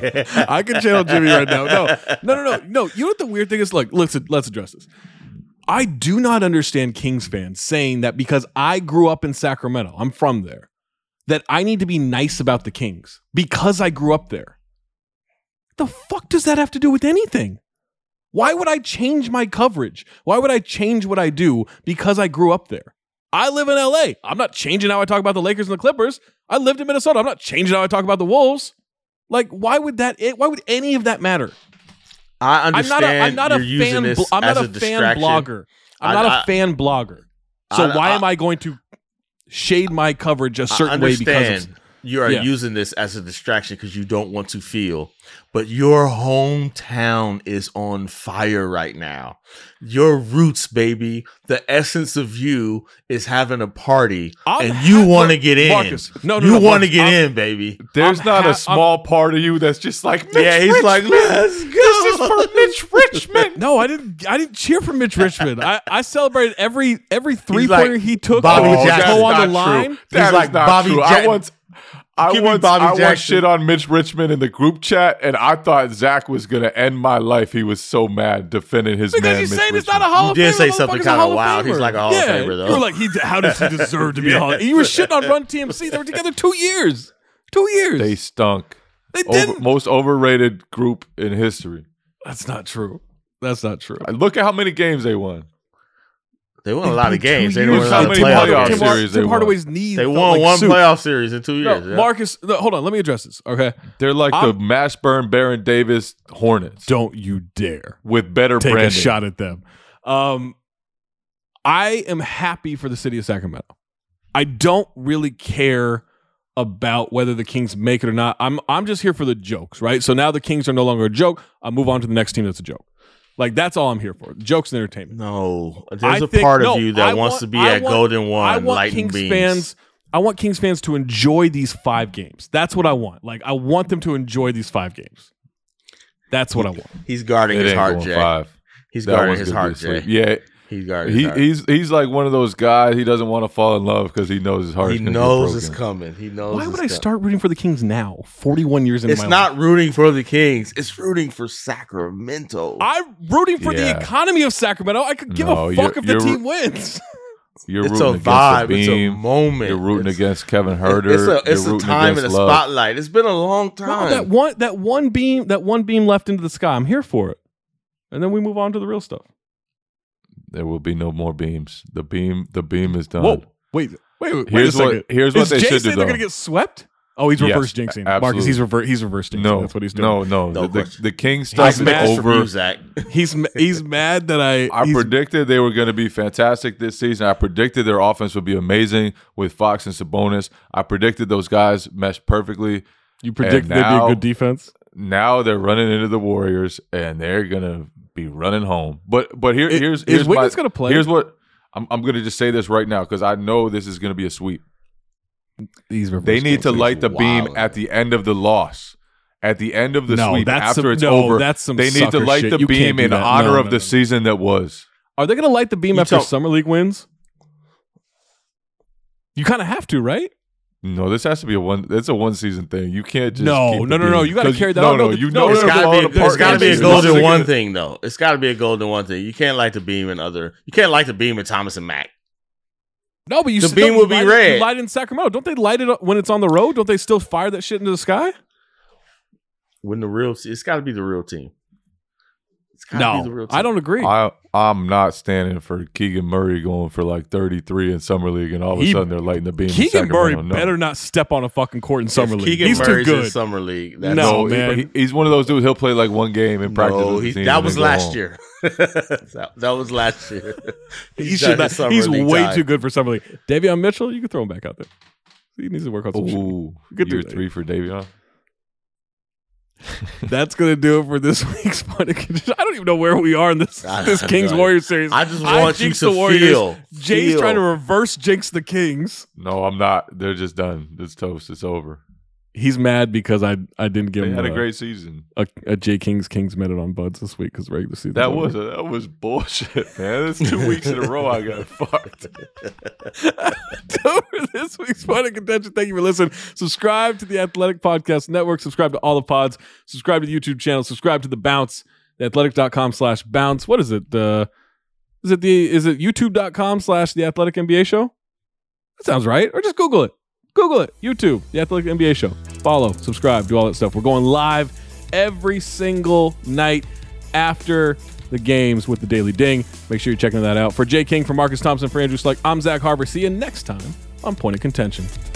I can channel Jimmy right now. No, no, no, no, no. You know what the weird thing is? Look, let's let's address this. I do not understand Kings fans saying that because I grew up in Sacramento, I'm from there, that I need to be nice about the Kings because I grew up there. The fuck does that have to do with anything? Why would I change my coverage? Why would I change what I do because I grew up there? I live in L A. I'm not changing how I talk about the Lakers and the Clippers. I lived in Minnesota. I'm not changing how I talk about the Wolves. Like, why would that? Why would any of that matter? I understand. I'm not a, I'm not you're a using fan. this bl- I'm as not a a fan distraction. blogger. I'm I- not I- a fan blogger. So I- why I- am I going to shade my coverage a certain way because understand of? you are Yeah. using this as a distraction because you don't want to feel, but your hometown is on fire right now. Your roots, baby, the essence of you is having a party, I'm and you ha- want to look, get in. Marcus, no, no, you no, want to Marcus, get I'm- in, baby. There's I'm not ha- a small part of you that's just like, Mitch Yeah, he's like, Richmond. let's go. This is for Mitch Richmond. No, I didn't. I didn't cheer for Mitch Richmond. I, I celebrated every every three like pointer he took. Bobby to Jackson. go on the That's not line. true. That is like not Bobby true. Jack- I once, I Give me once, Bobby I once Jackson. shit on Mitch Richmond in the group chat, and I thought Zach was gonna end my life. He was so mad defending his Because man. you're Mitch saying it's Richmond. not a Hall You of did Famer. say The something motherfucker's a kinda Hall of wild. He's Famer. like a Hall of yeah, Famer, though. You were like, he, how does he deserve to be a Hall of Famer? You were shitting on Run T M C. They were together two years. Two years. They stunk. They Over, didn't. most overrated group in history. That's not true. That's not true. Look at how many games they won. They won a lot of games. They Two didn't years. win a lot How of many playoff playoff games. Tim, Har- series they Tim won. Hardaway's knee. They felt won like one soup. playoff series in two No, years. yeah. Marcus, no, hold on. Let me address this. Okay. They're like I'm- the Mashburn Baron Davis Hornets Don't you dare with better take branding. a shot at them. Um, I am happy for the city of Sacramento. I don't really care about whether the Kings make it or not. I'm I'm just here for the jokes, right? So now the Kings are no longer a joke. I move on to the next team that's a joke. Like, that's all I'm here for. Jokes and entertainment. No, there's I a think- part no, of you that I wants want- to be I at want- Golden One, I want lighting Kings beams. fans. I want Kings fans to enjoy these five games. That's what I want. Like, I want them to enjoy these five games. That's what I want. He's guarding It his ain't heart, going Jay. five. He's That guarding one's his gonna heart, be Jay. asleep. Yeah, He's guarding he, his heart. he's he's like one of those guys. He doesn't want to fall in love because he knows his heart. He is gonna knows get it's broken. coming. He knows. Why it's would I coming. start rooting for the Kings now? forty-one years into It's my not life. rooting for the Kings. It's rooting for Sacramento. I'm rooting for Yeah. the economy of Sacramento. I could give No, a fuck you're- if the you're- team wins. You're It's rooting a against vibe. the It's a beam. moment. You're rooting It's- against Kevin Herter. It's a it's You're a rooting time in the against Love. spotlight. It's been a long No, time. that one that one beam that one beam left into the sky. I'm here for it. And then we move on to the real stuff. There will be no more beams. The beam, the beam is done. Whoa. Wait. Wait, wait, wait Here's a second. what- here's what Is they Jay should do, saying they're though. going to get swept? Oh, he's Yes, reverse jinxing. absolutely. Marcus, he's reverse. He's reverse jinxing. No, That's what he's doing. No, no, No the, the, question. the Kings stuff is mad for you, over. Zach. He's he's mad that I. I he's- predicted they were going to be fantastic this season. I predicted their offense would be amazing with Fox and Sabonis. I predicted those guys meshed perfectly. You predicted And they'd be now- a good defense. Now they're running into the Warriors, and they're gonna be running home. But but here It- here's is here's Wiggins my, gonna play? Here's what I'm I'm gonna just say this right now because I know this is gonna be a sweep. These reverse They need to jinxing. light the beam wild. at the end of the loss. At the end of the No, sweep, that's after some- it's no, over, that's some they need to sucker light shit. the You can't beam do in that. honor No, of no, the no. season that was. Are they going to light the beam You after talk- summer league wins? You kind of have to, right? No, this has to be a one. It's a one season thing. You can't just No, keep the no, no, no. beam. You gotta 'Cause carry that No, on. no, No, you no, know no, It's they're no, gotta falling be. apart It's gotta next be a season. golden They're one gonna- thing, though. It's gotta be a golden one thing. You can't light the beam in other. You can't light the beam in Thomas and Mack. No, but you The still beam will be light, red. You light it in Sacramento. Don't they light it up when it's on the road? Don't they still fire that shit into the sky? When the real, it's got to be the real team. It's gotta be the No, real team. I don't agree. I I'm not standing for Keegan Murray going for like thirty-three in summer league, and all of a He- sudden they're lighting the beam. in Keegan Murray Sacramento. No. better not step on a fucking court in summer If league. Keegan He's Murray's too in good. summer league. That's No, No, man. he- he's one of those dudes. He'll play like one game in practice. No, with the he, team that and was then go last home. year. that, that was last year. He He's should done not, his summer he's league way time. too good for summer league. Davion Mitchell, you can throw him back out there. He needs to work on some shit. Ooh, Good year dude. three for Davion. That's gonna do it for this week's Point of Contention. I don't even know where we are in this I- this I Kings know. Warriors series. I just want you jinxed to the Warriors. feel- Jay's feel. trying to reverse jinx the Kings. No, I'm not. They're just done. It's toast. It's over. He's mad because I I didn't give They him had a a, great season. a, a Jay Kings Kings minute on Buds this week because regular season. That was a, that was bullshit, man. That's two weeks in a row I got fucked. over this week's Point of Contention. Thank you for listening. Subscribe to the Athletic Podcast Network. Subscribe to all the pods. Subscribe to the YouTube channel. Subscribe to the Bounce. Theathletic.com slash bounce. What is it? Uh, is it the is it YouTube.com slash the Athletic N B A Show? That sounds right. Or just Google it. Google it. YouTube, the Athletic N B A Show. Follow, subscribe, do all that stuff. We're going live every single night after the games with the Daily Ding. Make sure you're checking that out. For Jay King, for Marcus Thompson, for Andrew Schleck, I'm Zach Harper. See you next time on Point of Contention.